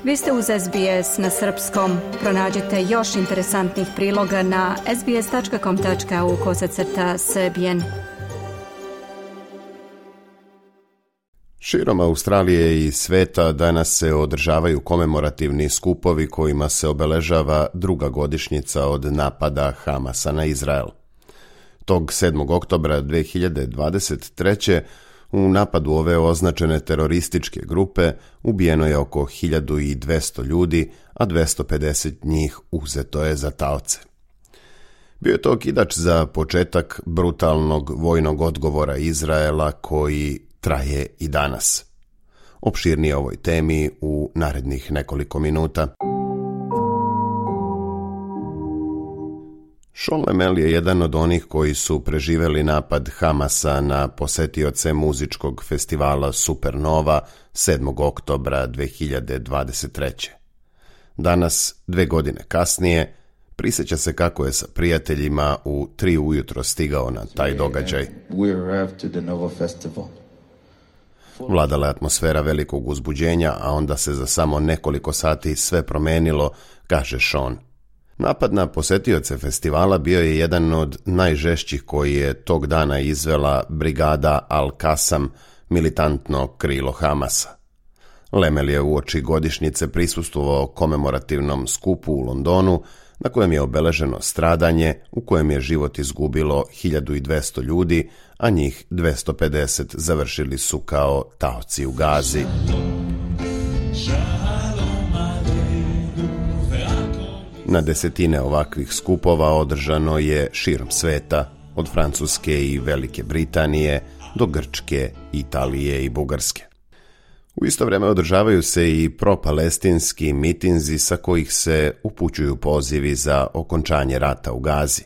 Vi ste uz SBS na srpskom. Pronađite još interesantnih priloga na sbs.com.au/srbijen. Širom Australije i sveta danas se održavaju komemorativni skupovi kojima se obeležava druga godišnjica od napada Hamasa na Izrael. Tog 7. oktobra 2023. u napadu ove označene terorističke grupe ubijeno je oko 1200 ljudi, a 250 njih uzeto je za taoce. Bio je to okidač za početak brutalnog vojnog odgovora Izraela koji traje i danas. Opširnije o ovoj temi u narednih nekoliko minuta. Sean Lemel je jedan od onih koji su preživeli napad Hamasa na posetioce muzičkog festivala Supernova 7. oktobra 2023. Danas, 2 godine kasnije, prisjeća se kako je sa prijateljima u 3 ujutro stigao na taj događaj. Vladala je atmosfera velikog uzbuđenja, a onda se za samo nekoliko sati sve promenilo, kaže Sean. Napad na posetioce festivala bio je jedan od najžešćih koji je tog dana izvela brigada Al-Qassam, militantno krilo Hamasa. Lemel je uoči godišnjice prisustvovao komemorativnom skupu u Londonu, na kojem je obeleženo stradanje u kojem je život izgubilo 1200 ljudi, a njih 250 završili su kao taoci u Gazi. Na desetine ovakvih skupova održano je širom sveta, od Francuske i Velike Britanije do Grčke, Italije i Bugarske. U isto vrijeme održavaju se i propalestinski mitinzi sa kojih se upućuju pozivi za okončanje rata u Gazi.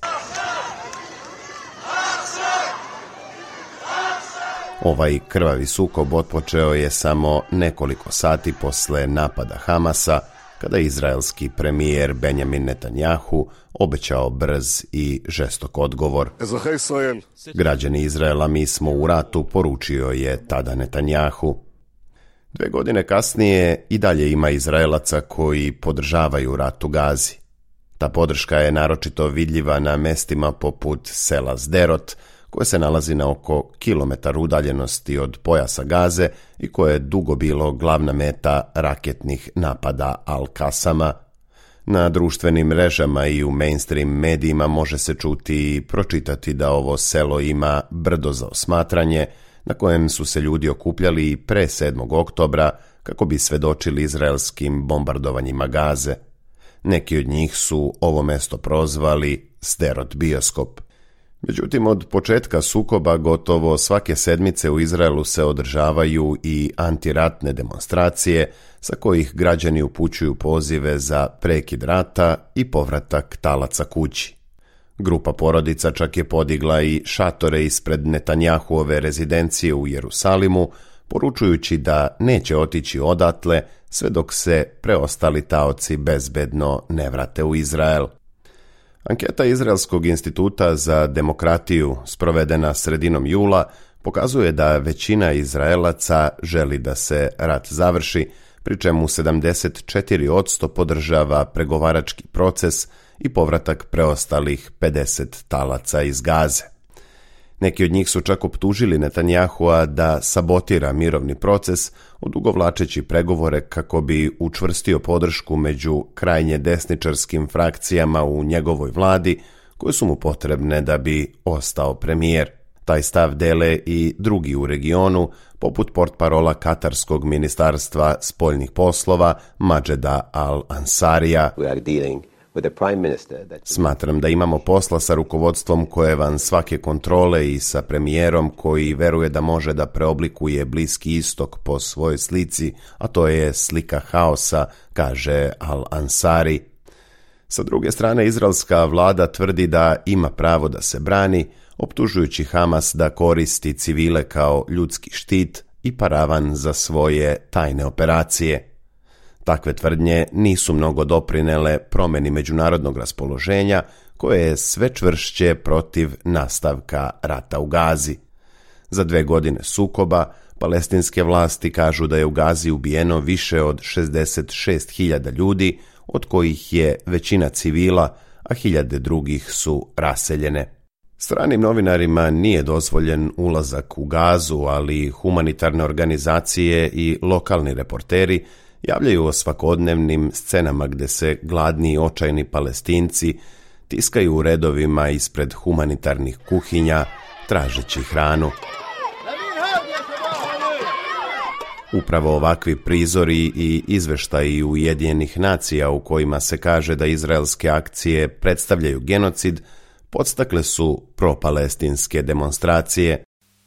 Ovaj krvavi sukob otpočeo je samo nekoliko sati posle napada Hamasa, kada je izraelski premijer Benjamin Netanjahu obećao brz i žestok odgovor. Građani Izraela, mi smo u ratu, poručio je tada Netanjahu. 2 godine kasnije i dalje ima Izraelaca koji podržavaju rat u Gazi. Ta podrška je naročito vidljiva na mestima poput sela Sderot, koje se nalazi na oko kilometar udaljenosti od pojasa Gaze i koje je dugo bilo glavna meta raketnih napada Al-Qassama. Na društvenim mrežama i u mainstream medijima može se čuti i pročitati da ovo selo ima brdo za osmatranje, na kojem su se ljudi okupljali i pre 7. oktobra kako bi svedočili izraelskim bombardovanjima Gaze. Neki od njih su ovo mesto prozvali Sderot bioskop. Međutim, od početka sukoba gotovo svake sedmice u Izraelu se održavaju i antiratne demonstracije sa kojih građani upućuju pozive za prekid rata i povratak talaca kući. Grupa porodica čak je podigla i šatore ispred Netanjahuove rezidencije u Jerusalimu, poručujući da neće otići odatle sve dok se preostali taoci bezbedno ne vrate u Izrael. Anketa Izraelskog instituta za demokratiju, sprovedena sredinom jula, pokazuje da većina Izraelaca želi da se rat završi, pri čemu 74% podržava pregovarački proces i povratak preostalih 50 talaca iz Gaze. Neki od njih su čak optužili Netanjahua da sabotira mirovni proces, odugovlačeći pregovore kako bi učvrstio podršku među krajnje desničarskim frakcijama u njegovoj vladi, koje su mu potrebne da bi ostao premijer. Taj stav dele i drugi u regionu, poput portparola Katarskog ministarstva spoljnih poslova Mađeda Al-Ansarija. Smatram da imamo posla sa rukovodstvom koje van svake kontrole i sa premijerom koji veruje da može da preoblikuje Bliski istok po svojoj slici, a to je slika haosa, kaže Al-Ansari. Sa druge strane, izraelska vlada tvrdi da ima pravo da se brani, optužujući Hamas da koristi civile kao ljudski štit i paravan za svoje tajne operacije. Takve tvrdnje nisu mnogo doprinele promjeni međunarodnog raspoloženja, koje je sve čvršće protiv nastavka rata u Gazi. Za 2 godine sukoba Palestinske vlasti kažu da je u Gazi ubijeno više od 66.000 ljudi, od kojih je većina civila, a hiljade drugih su raseljene. Stranim novinarima nije dozvoljen ulazak u Gazu, ali humanitarne organizacije i lokalni reporteri javljaju o svakodnevnim scenama gdje se gladni i očajni Palestinci tiskaju u redovima ispred humanitarnih kuhinja tražeći hranu. Upravo ovakvi prizori i izveštaji Ujedinjenih nacija u kojima se kaže da izraelske akcije predstavljaju genocid podstakle su propalestinske demonstracije.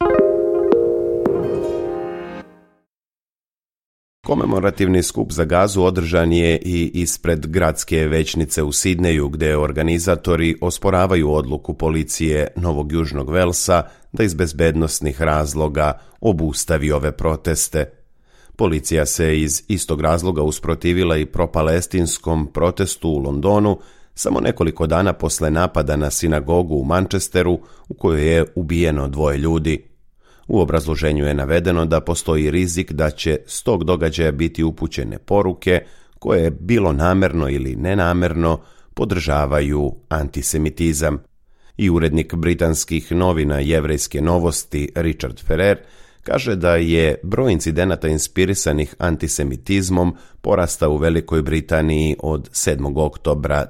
Komemorativni skup za Gazu održan je i ispred gradske većnice u Sidneju, gdje organizatori osporavaju odluku policije Novog Južnog Velsa da iz bezbednosnih razloga obustavi ove proteste. Policija se iz istog razloga usprotivila i propalestinskom protestu u Londonu samo nekoliko dana posle napada na sinagogu u Manchesteru u kojoj je ubijeno 2 ljudi. U obrazloženju je navedeno da postoji rizik da će s tog događaja biti upućene poruke koje bilo namerno ili nenamerno podržavaju antisemitizam. I urednik britanskih novina Jevrejske novosti Richard Ferrer kaže da je broj incidenata inspirisanih antisemitizmom porastao u Velikoj Britaniji od 7. oktobra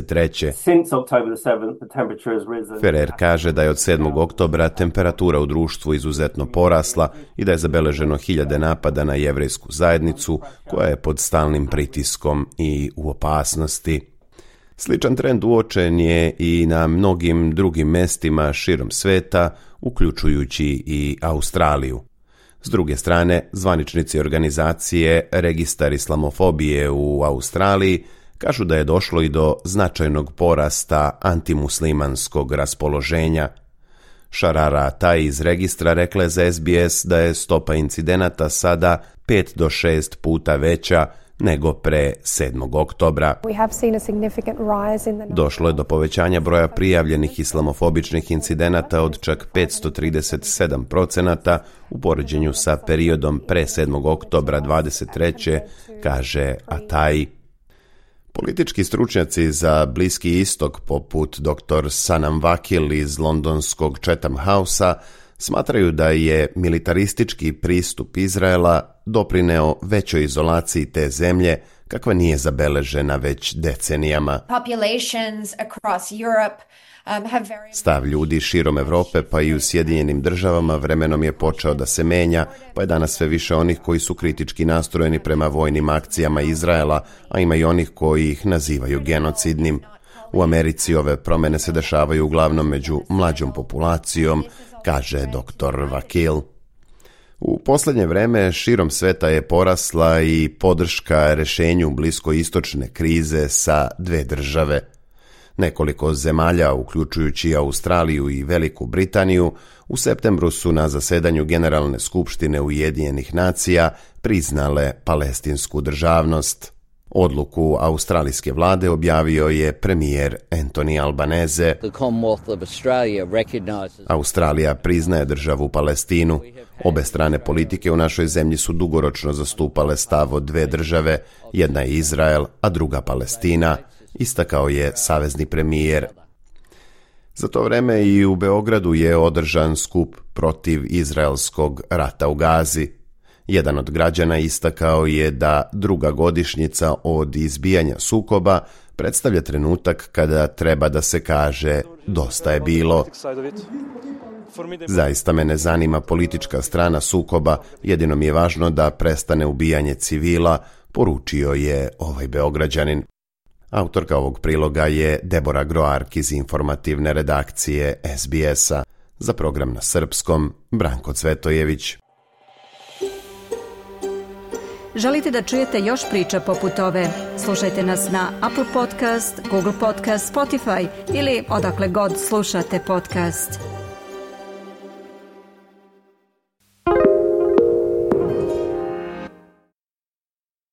23. Ferrer kaže da je od 7. oktobra temperatura u društvu izuzetno porasla i da je zabeleženo hiljade napada na jevrejsku zajednicu koja je pod stalnim pritiskom i u opasnosti. Sličan trend uočen je i na mnogim drugim mestima širom sveta, uključujući i Australiju. S druge strane, zvaničnici organizacije Registar islamofobije u Australiji kažu da je došlo i do značajnog porasta antimuslimanskog raspoloženja. Sharara Taj iz registra rekla je za SBS da je stopa incidenata sada 5 do 6 puta veća nego pre 7. oktobra. Došlo je do povećanja broja prijavljenih islamofobičnih incidenata od čak 537% u poređenju sa periodom pre 7. oktobra 23. kaže Atai. Politički stručnjaci za Bliski istok poput dr. Sanam Vakil iz londonskog Chatham Housea smatraju da je militaristički pristup Izraela doprineo većoj izolaciji te zemlje, kakva nije zabeležena već decenijama. Stav ljudi širom Europe pa i u Sjedinjenim državama vremenom je počeo da se menja, pa je danas sve više onih koji su kritički nastrojeni prema vojnim akcijama Izraela, a ima i onih koji ih nazivaju genocidnim. U Americi ove promjene se dešavaju uglavnom među mlađom populacijom, kaže dr. Vakil. U posljednje vreme širom sveta je porasla i podrška rješenju bliskoistočne krize sa 2 države. Nekoliko zemalja, uključujući Australiju i Veliku Britaniju, u septembru su na zasedanju Generalne skupštine Ujedinjenih nacija priznale palestinsku državnost. Odluku australijske vlade objavio je premijer Anthony Albanese. Australija priznaje državu Palestinu. Obe strane politike u našoj zemlji su dugoročno zastupale stav od 2 države, jedna je Izrael, a druga Palestina, istakao je savezni premijer. Za to vreme i u Beogradu je održan skup protiv izraelskog rata u Gazi. Jedan od građana istakao je da 2. godišnjica od izbijanja sukoba predstavlja trenutak kada treba da se kaže dosta je bilo. Zaista me ne zanima politička strana sukoba, jedino mi je važno da prestane ubijanje civila, poručio je ovaj Beograđanin. Autorka ovog priloga je Debora Groark iz informativne redakcije SBS-a. Za program na srpskom, Branko Cvetojević. Želite da čujete još priča poput ove? Slušajte nas na Apple Podcast, Google Podcast, Spotify ili odakle god slušate podcast.